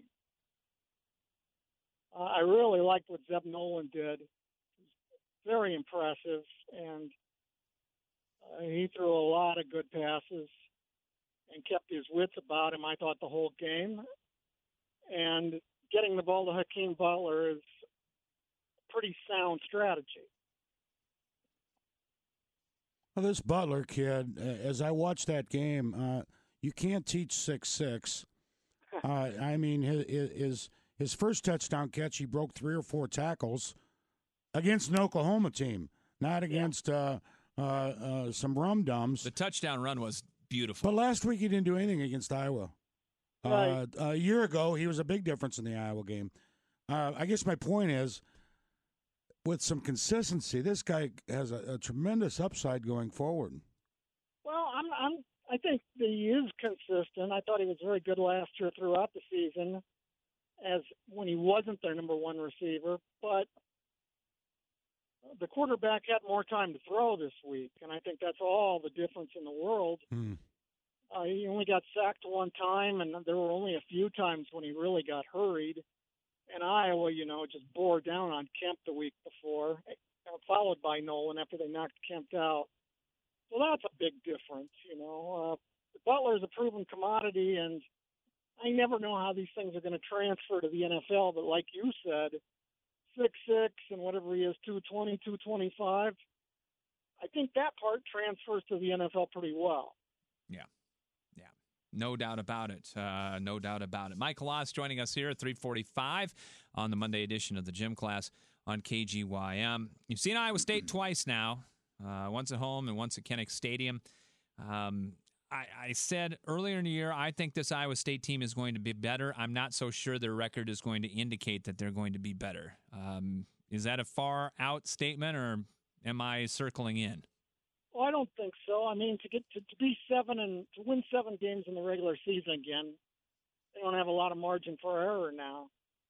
Uh, I really liked what Zeb Nolan did. Very impressive, and uh, he threw a lot of good passes and kept his wits about him, I thought, the whole game. And getting the ball to Hakeem Butler is a pretty sound strategy. Well, this Butler kid, uh, as I watched that game, uh, you can't teach six six. Uh, I mean, his, his his first touchdown catch, he broke three or four tackles against an Oklahoma team, not against uh, uh, uh, some rum-dums. The touchdown run was beautiful. But last week he didn't do anything against Iowa. Right. Uh, a year ago, he was a big difference in the Iowa game. Uh, I guess my point is, with some consistency, this guy has a, a tremendous upside going forward. Well, I'm, I'm, I think that he is consistent. I thought he was very good last year throughout the season, as when he wasn't their number one receiver. But the quarterback had more time to throw this week, and I think that's all the difference in the world. Hmm. Uh, he only got sacked one time, and there were only a few times when he really got hurried. And Iowa, you know, just bore down on Kemp the week before, followed by Nolan after they knocked Kemp out. So that's a big difference, you know. Uh, Butler's a proven commodity, and I never know how these things are going to transfer to the N F L. But like you said, six six and whatever he is, two twenty, two twenty-five, I think that part transfers to the N F L pretty well. Yeah. Yeah. No doubt about it. Uh, no doubt about it. Mike Loss joining us here at three forty-five on the Monday edition of the Gym Class on K G Y M. You've seen Iowa State twice now, uh, once at home and once at Kinnick Stadium. Um, I, I said earlier in the year, I think this Iowa State team is going to be better. I'm not so sure their record is going to indicate that they're going to be better. Um, is that a far out statement, or am I circling in? Well, I don't think so. I mean, to get to, to be seven and to win seven games in the regular season again, they don't have a lot of margin for error now.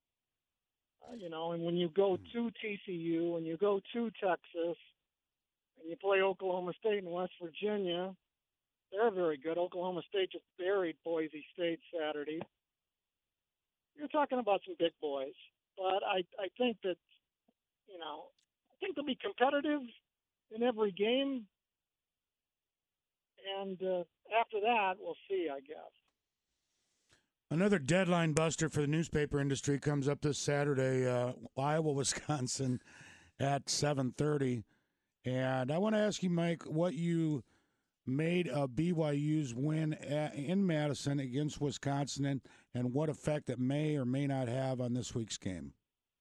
Uh, you know, and when you go to T C U and you go to Texas and you play Oklahoma State and West Virginia, they're very good. Oklahoma State just buried Boise State Saturday. You're talking about some big boys, but I I think that, you know, I think they'll be competitive in every game. And uh, after that, we'll see, I guess. Another deadline buster for the newspaper industry comes up this Saturday, uh, Iowa, Wisconsin at seven thirty. And I want to ask you, Mike, what you made of B Y U's win at, in Madison against Wisconsin, and, and what effect it may or may not have on this week's game.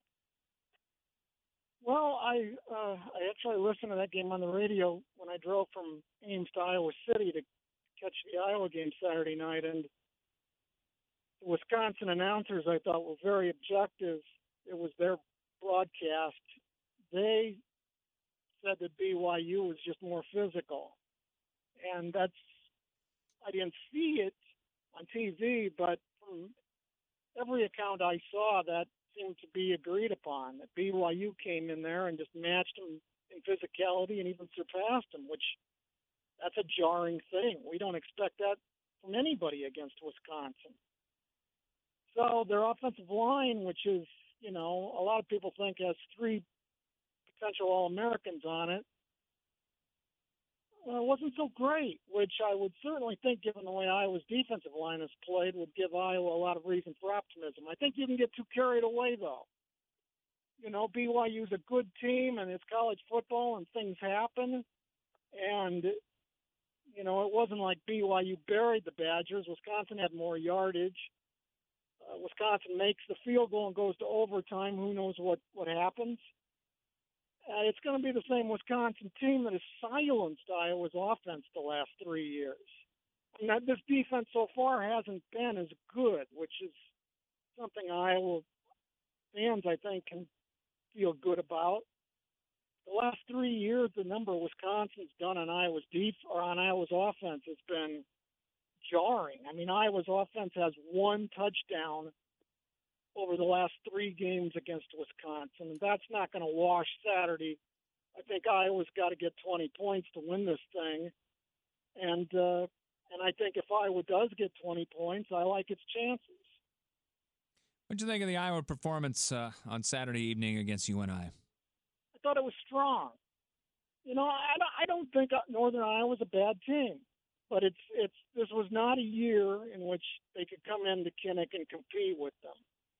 Well, I uh, I actually listened to that game on the radio when I drove from Ames to Iowa City to catch the Iowa game Saturday night, and the Wisconsin announcers I thought were very objective. It was their broadcast. They said that B Y U was just more physical, and that's I didn't see it on T V, but from every account I saw, that seemed to be agreed upon, that B Y U came in there and just matched them in physicality and even surpassed them, which that's a jarring thing. We don't expect that from anybody against Wisconsin. So their offensive line, which is, you know, a lot of people think has three potential All-Americans on it, uh, wasn't so great, which I would certainly think, given the way Iowa's defensive line has played, would give Iowa a lot of reason for optimism. I think you can get too carried away, though. You know, B Y U's a good team, and it's college football, and things happen. And, you know, it wasn't like B Y U buried the Badgers. Wisconsin had more yardage. Uh, Wisconsin makes the field goal and goes to overtime. Who knows what, what happens? Uh, it's going to be the same Wisconsin team that has silenced Iowa's offense the last three years. And that this defense so far hasn't been as good, which is something Iowa fans, I think, can feel good about. The last three years, the number Wisconsin's done on Iowa's def- or on Iowa's offense has been jarring. I mean, Iowa's offense has one touchdown over the last three games against Wisconsin. And that's not going to wash Saturday. I think Iowa's got to get twenty points to win this thing. And uh, and I think if Iowa does get twenty points, I like its chances. What did you think of the Iowa performance uh, on Saturday evening against U N I? I thought it was strong. You know, I don't, I don't think Northern Iowa's a bad team, but it's it's this was not a year in which they could come into Kinnick and compete with them.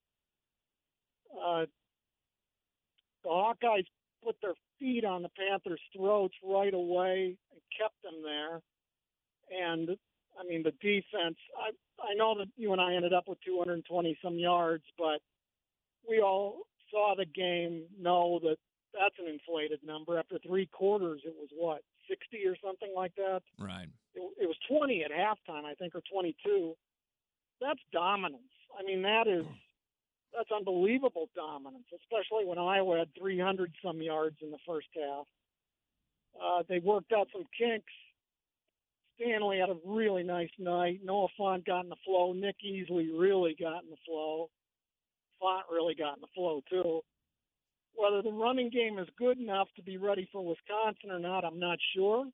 Uh, the Hawkeyes put their feet on the Panthers' throats right away and kept them there. And I mean, the defense. I I know that you and I ended up with two hundred twenty some yards, but we all saw the game, know that that's an inflated number. After three quarters, it was what, sixty or something like that? Right. It, it was twenty at halftime, I think, or twenty-two. That's dominance. I mean, that is that's unbelievable dominance, especially when Iowa had three hundred some yards in the first half. Uh, they worked out some kinks. Stanley had a really nice night. Noah Font got in the flow. Nick Easley really got in the flow. Font really got in the flow, too. Whether the running game is good enough to be ready for Wisconsin or not, I'm not sure.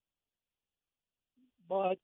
But,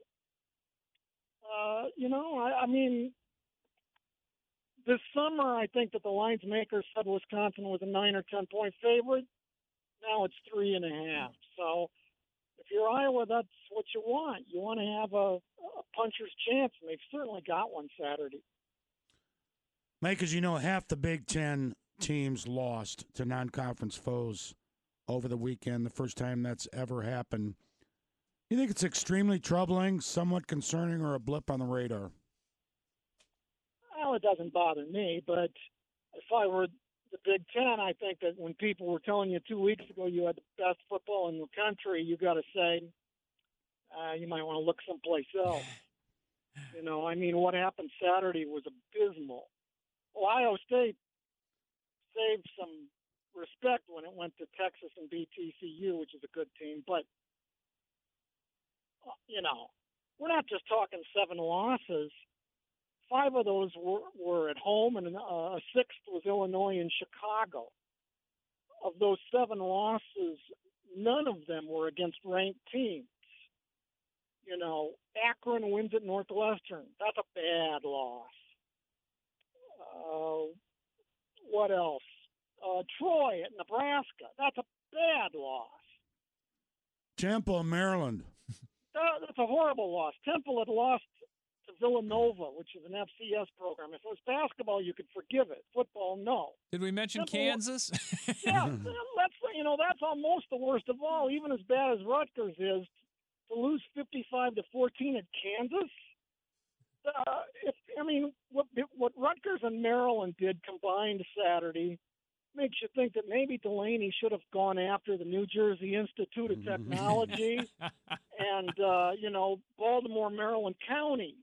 uh, you know, I, I mean, this summer I think that the lines makers said Wisconsin was a nine or ten point favorite. Now it's three and a half. So if you're Iowa, that's what you want. You want to have a, a puncher's chance, and they've certainly got one Saturday. Mike, as you know, half the Big Ten teams lost to non-conference foes over the weekend, the first time that's ever happened. You think it's extremely troubling, somewhat concerning, or a blip on the radar? Well, it doesn't bother me, but if I were the Big Ten, I think that when people were telling you two weeks ago you had the best football in the country, you got to say uh, you might want to look someplace else. You know, I mean, what happened Saturday was abysmal. Ohio State saved some respect when it went to Texas and beat T C U, which is a good team. But, you know, we're not just talking seven losses. Five of those were, were at home, and uh, a sixth was Illinois and Chicago. Of those seven losses, none of them were against ranked teams. You know, Akron wins at Northwestern. That's a bad loss. Uh, what else? Uh, Troy at Nebraska. That's a bad loss. Temple, Maryland. That, that's a horrible loss. Temple had lost to Villanova, which is an F C S program. If it was basketball, you could forgive it. Football, no. Did we mention Temple, Kansas? yeah, that's you know that's almost the worst of all. Even as bad as Rutgers is, to lose fifty-five to fourteen at Kansas. Uh, if I mean, what what Rutgers and Maryland did combined Saturday makes you think that maybe Delaney should have gone after the New Jersey Institute of Technology and uh, you know Baltimore, Maryland County.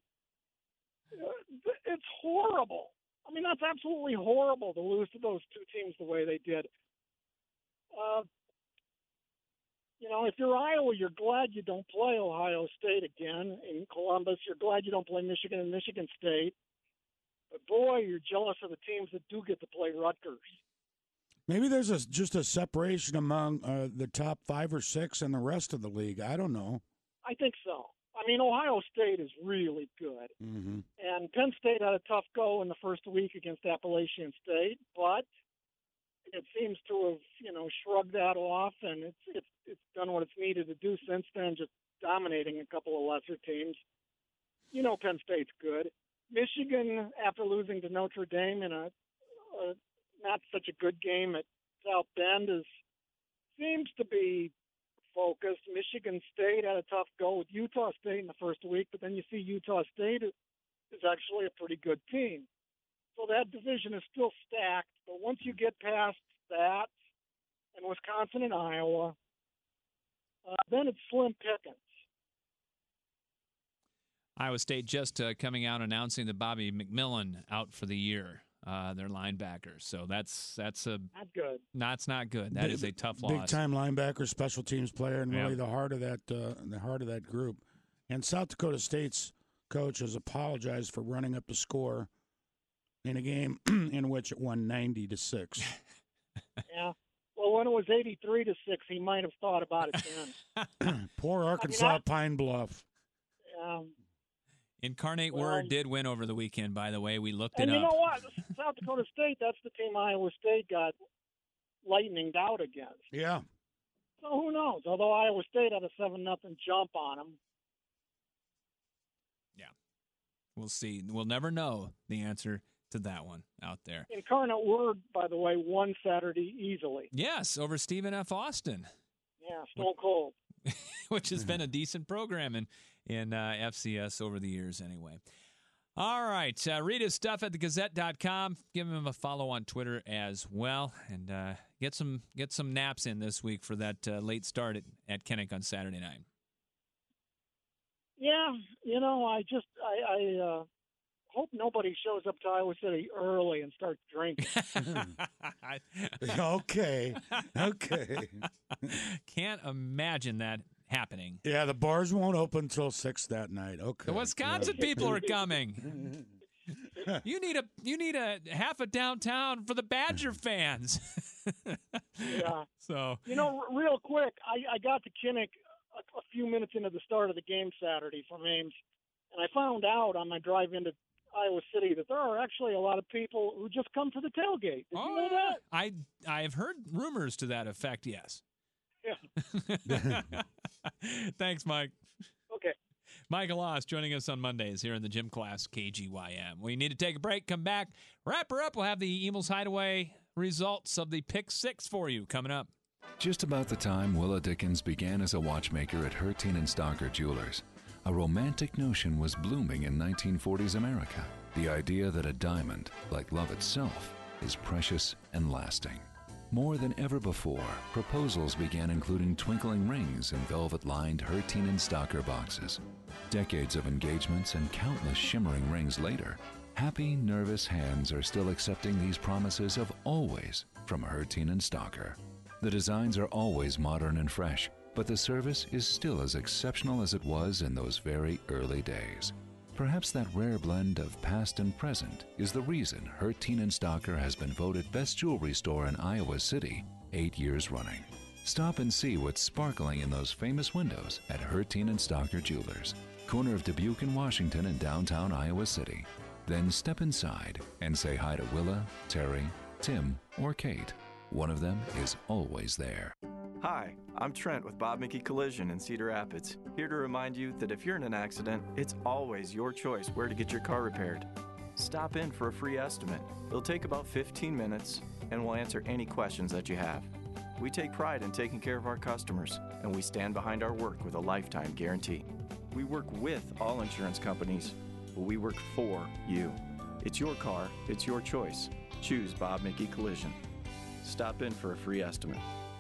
It's horrible. I mean, that's absolutely horrible to lose to those two teams the way they did. Uh, you know, if you're Iowa, you're glad you don't play Ohio State again in Columbus. You're glad you don't play Michigan and Michigan State. But, boy, you're jealous of the teams that do get to play Rutgers. Maybe there's a, just a separation among uh, the top five or six and the rest of the league. I don't know. I think so. I mean, Ohio State is really good. Mm-hmm. And Penn State had a tough go in the first week against Appalachian State, but it seems to have, you know, shrugged that off, and it's it's it's done what it's needed to do since then, just dominating a couple of lesser teams. You know, Penn State's good. Michigan, after losing to Notre Dame in a, a not such a good game at South Bend, is seems to be focused. Michigan State had a tough go with Utah State in the first week, but then you see Utah State is actually a pretty good team. So that division is still stacked, but once you get past that and Wisconsin and Iowa, uh, then it's slim pickings. Iowa State just uh, coming out announcing that Bobby McMillan out for the year, uh, their linebacker. So that's that's a not good. That's not good. That big, is a tough loss. Big time linebacker, special teams player, and yeah. really the heart of that uh, the heart of that group. And South Dakota State's coach has apologized for running up the score in a game in which it won ninety to six. Yeah. Well, when it was eighty-three to six, he might have thought about it then. Poor Arkansas I mean, I- Pine Bluff. Um, Incarnate Well, Word did win over the weekend, by the way. We looked and it you up. know what? South Dakota State, that's the team Iowa State got lightninged out against. Yeah. So who knows? Although Iowa State had a seven nothing jump on them. We'll see. We'll never know the answer to that one out there. Incarnate Word, by the way, won Saturday easily. Yes, over Stephen F. Austin, Yeah, stone cold. which has been a decent program in, in uh, F C S over the years anyway. All right. Uh, read his stuff at the gazette dot com. Give him a follow on Twitter as well. And uh, get some get some naps in this week for that uh, late start at, at Kinnick on Saturday night. Yeah, you know, I just I, I uh, hope nobody shows up to Iowa City early and starts drinking. Okay. Okay. Can't imagine that happening. Yeah, the bars won't open until six that night. Okay. The Wisconsin Yeah. people are coming. You need a you need a half a downtown for the Badger fans. Yeah. So You know, r- real quick, I, I got to Kinnick a, a few minutes into the start of the game Saturday from Ames, and I found out on my drive into Iowa City that there are actually a lot of people who just come for the tailgate. Did you know that? I I've heard rumors to that effect. Yes. Yeah. Thanks, Mike. Okay. Michael Oss joining us on Mondays here in the gym class, K G Y M. We need to take a break, come back, wrap her up. We'll have the Eagles Hideaway results of the Pick Six for you coming up. Just about the time Willa Dickens began as a watchmaker at Herteen and Stocker Jewelers, a romantic notion was blooming in nineteen forties America. The idea that a diamond, like love itself, is precious and lasting. More than ever before, proposals began including twinkling rings in velvet-lined Herteen and Stocker boxes. Decades of engagements and countless shimmering rings later, happy, nervous hands are still accepting these promises of always from Herteen and Stocker. The designs are always modern and fresh, but the service is still as exceptional as it was in those very early days. Perhaps that rare blend of past and present is the reason Herteen and Stocker has been voted best jewelry store in Iowa City eight years running. Stop and see what's sparkling in those famous windows at Herteen and Stocker Jewelers, corner of Dubuque and Washington in downtown Iowa City. Then step inside and say hi to Willa, Terry, Tim, or Kate. One of them is always there. Hi, I'm Trent with Bob Mickey Collision in Cedar Rapids, here to remind you that if you're in an accident, it's always your choice where to get your car repaired. Stop in for a free estimate. It'll take about fifteen minutes, and we'll answer any questions that you have. We take pride in taking care of our customers, and we stand behind our work with a lifetime guarantee. We work with all insurance companies, but we work for you. It's your car, it's your choice. Choose Bob Mickey Collision. Stop in for a free estimate.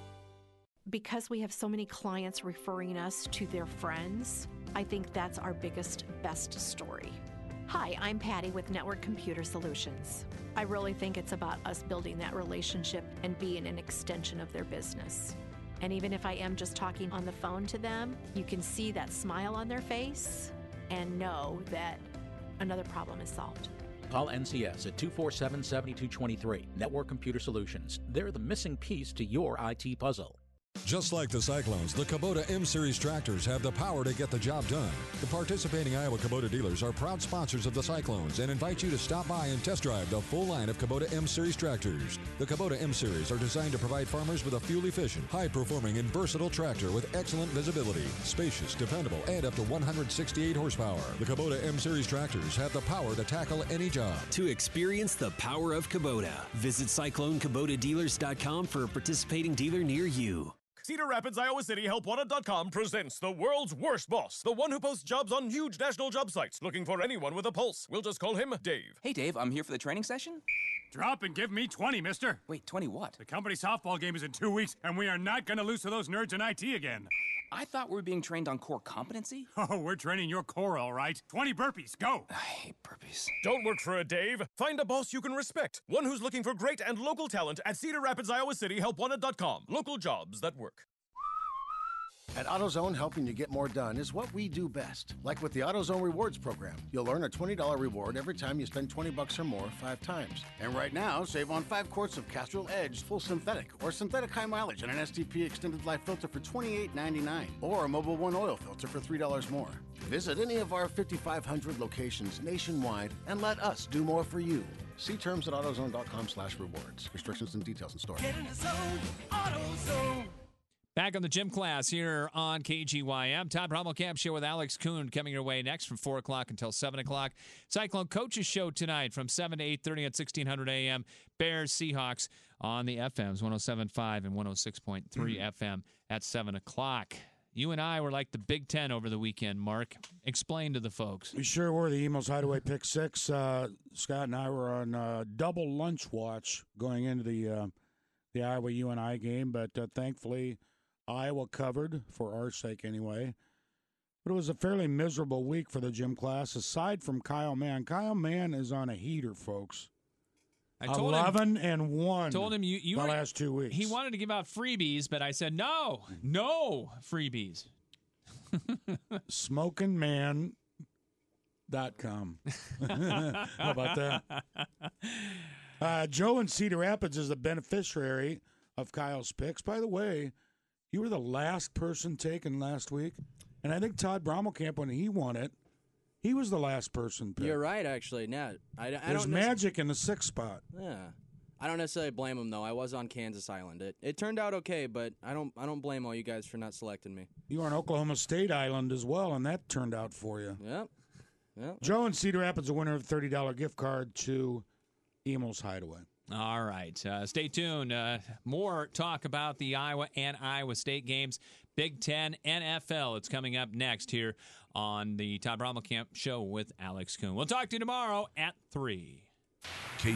Because we have so many clients referring us to their friends, I think that's our biggest, best story. Hi, I'm Patty with Network Computer Solutions. I really think it's about us building that relationship and being an extension of their business. And even if I am just talking on the phone to them, you can see that smile on their face and know that another problem is solved. Call N C S at two four seven, seven two two three. Network Computer Solutions. They're the missing piece to your I T puzzle. Just like the Cyclones, the Kubota M-Series tractors have the power to get the job done. The participating Iowa Kubota dealers are proud sponsors of the Cyclones and invite you to stop by and test drive the full line of Kubota M-Series tractors. The Kubota M-Series are designed to provide farmers with a fuel-efficient, high-performing, and versatile tractor with excellent visibility, spacious, dependable, and up to one hundred sixty-eight horsepower. The Kubota M-Series tractors have the power to tackle any job. To experience the power of Kubota, visit Cyclone Kubota Dealers dot com for a participating dealer near you. Cedar Rapids, Iowa City, help wanted dot com presents the world's worst boss, the one who posts jobs on huge national job sites, looking for anyone with a pulse. We'll just call him Dave. Hey, Dave, I'm here for the training session. Drop and give me twenty, mister. Wait, twenty what? The company softball game is in two weeks, and we are not going to lose to those nerds in I T again. I thought we were being trained on core competency. Oh, we're training your core, all right. twenty burpees, go. I hate burpees. Don't work for a Dave. Find a boss you can respect. One who's looking for great and local talent at Cedar Rapids, Iowa City, help wanted dot com. Local jobs that work. At AutoZone, helping you get more done is what we do best. Like with the AutoZone Rewards program, you'll earn a twenty dollars reward every time you spend twenty bucks or more five times. And right now, save on five quarts of Castrol Edge Full Synthetic or Synthetic High Mileage and an S T P Extended Life filter for twenty-eight ninety-nine or a Mobil one oil filter for three dollars more. Visit any of our fifty-five hundred locations nationwide and let us do more for you. See terms at AutoZone.com slash rewards. Restrictions and details in store. Get in the zone, AutoZone. Back on the gym class here on K G Y M. Todd Brommelkamp Show with Alex Kuhn coming your way next from four o'clock until seven o'clock. Cyclone Coaches Show tonight from seven to eight thirty at sixteen hundred A M. Bears Seahawks on the F Ms, one oh seven point five and one oh six point three mm-hmm. F M at seven o'clock. You and I were like the Big Ten over the weekend, Mark. Explain to the folks. We sure were. The Emos Hideaway Pick Six. Uh, Scott and I were on uh, double lunch watch going into the uh, the Iowa U N I game, but uh, thankfully Iowa covered, for our sake anyway. But it was a fairly miserable week for the gym class, aside from Kyle Mann. Kyle Mann is on a heater, folks. I told Eleven him, and one. Told him you, you the were, last two weeks. He wanted to give out freebies, but I said no, no freebies. smoking man dot com. How about that? Uh, Joe in Cedar Rapids is the beneficiary of Kyle's picks. By the way, you were the last person taken last week, and I think Todd Brommelkamp, when he won it, he was the last person picked. You're right, actually. Yeah, I, I There's don't magic in the sixth spot. Yeah, I don't necessarily blame him though. I was on Kansas Island. It it turned out okay, but I don't I don't blame all you guys for not selecting me. You were on Oklahoma State Island as well, and that turned out for you. Yep. Yep. Joe in Cedar Rapids, a winner of a thirty dollars gift card to Emo's Hideaway. All right. Uh, stay tuned. Uh, more talk about the Iowa and Iowa State games. Big Ten, N F L. It's coming up next here on the Todd Brommelkamp Show with Alex Kuhn. We'll talk to you tomorrow at three.